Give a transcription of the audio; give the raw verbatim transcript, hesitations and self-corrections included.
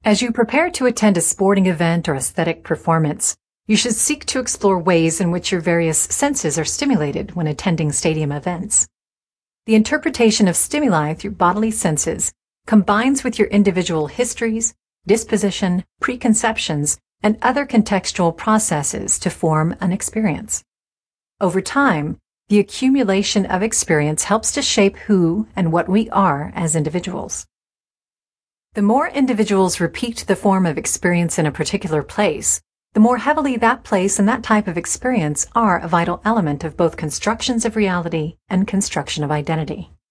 As you prepare to attend a sporting event or aesthetic performance, you should seek to explore ways in which your various senses are stimulated when attending stadium events. The interpretation of stimuli through bodily senses combines with your individual histories, disposition, preconceptions, and other contextual processes to form an experience. Over time, the accumulation of experience helps to shape who and what we are as individuals. The more individuals repeat the form of experience in a particular place, the more heavily that place and that type of experience are a vital element of both constructions of reality and construction of identity.